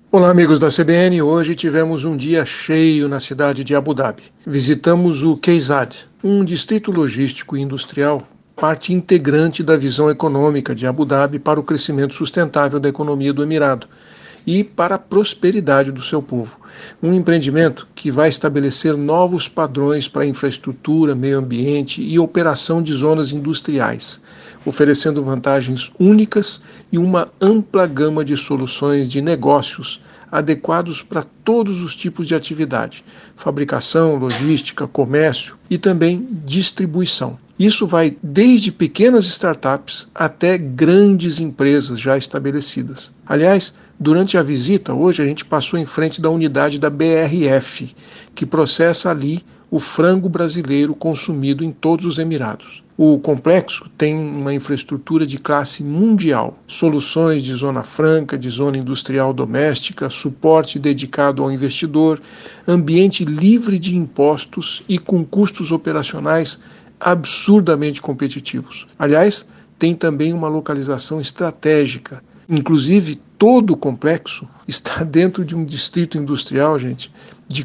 Olá, amigos da CBN. Hoje tivemos um dia cheio na cidade de Abu Dhabi. Visitamos o KEZAD, um distrito logístico e industrial, parte integrante da visão econômica de Abu Dhabi para o crescimento sustentável da economia do Emirado e para a prosperidade do seu povo. Um empreendimento que vai estabelecer novos padrões para a infraestrutura, meio ambiente e operação de zonas industriais, oferecendo vantagens únicas e uma ampla gama de soluções de negócios adequados para todos os tipos de atividade: fabricação, logística, comércio e também distribuição. Isso vai desde pequenas startups até grandes empresas já estabelecidas. Aliás, durante a visita, hoje a gente passou em frente da unidade da BRF, que processa ali o frango brasileiro consumido em todos os Emirados. O complexo tem uma infraestrutura de classe mundial, soluções de zona franca, de zona industrial doméstica, suporte dedicado ao investidor, ambiente livre de impostos e com custos operacionais absurdamente competitivos. Aliás, tem também uma localização estratégica. Inclusive, todo o complexo está dentro de um distrito industrial, gente, de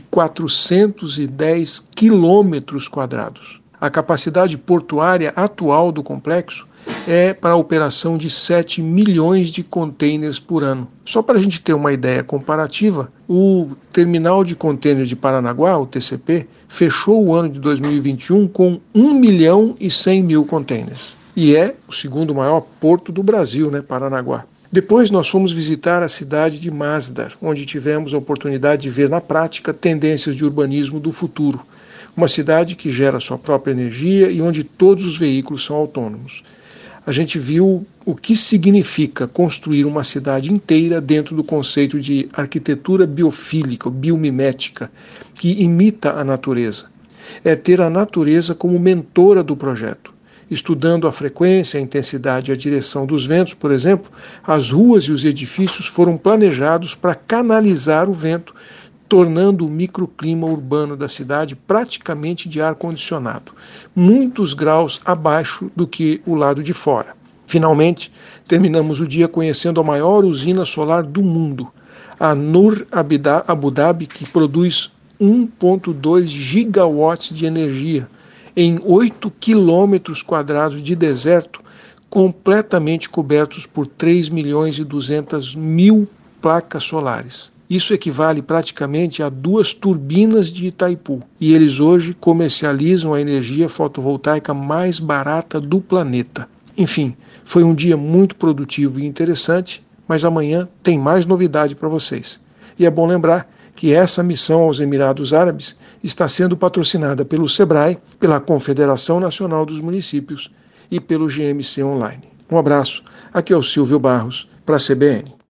410 quilômetros quadrados. A capacidade portuária atual do complexo é para a operação de 7 milhões de containers por ano. Só para a gente ter uma ideia comparativa, o terminal de containers de Paranaguá, o TCP, fechou o ano de 2021 com 1 milhão e 100 mil containers. E é o segundo maior porto do Brasil, Paranaguá. Depois nós fomos visitar a cidade de Masdar, onde tivemos a oportunidade de ver na prática tendências de urbanismo do futuro. Uma cidade que gera sua própria energia e onde todos os veículos são autônomos. A gente viu o que significa construir uma cidade inteira dentro do conceito de arquitetura biofílica, biomimética, que imita a natureza. É ter a natureza como mentora do projeto. Estudando a frequência, a intensidade e a direção dos ventos, por exemplo, as ruas e os edifícios foram planejados para canalizar o vento, tornando o microclima urbano da cidade praticamente de ar-condicionado, muitos graus abaixo do que o lado de fora. Finalmente, terminamos o dia conhecendo a maior usina solar do mundo, a Nur Abu Dhabi, que produz 1,2 gigawatts de energia em 8 quilômetros quadrados de deserto, completamente cobertos por 3 milhões e 200 mil placas solares. Isso equivale praticamente a 2 turbinas de Itaipu. E eles hoje comercializam a energia fotovoltaica mais barata do planeta. Enfim, foi um dia muito produtivo e interessante, mas amanhã tem mais novidade para vocês. E é bom lembrar que essa missão aos Emirados Árabes está sendo patrocinada pelo SEBRAE, pela Confederação Nacional dos Municípios e pelo GMC Online. Um abraço, aqui é o Silvio Barros, para a CBN.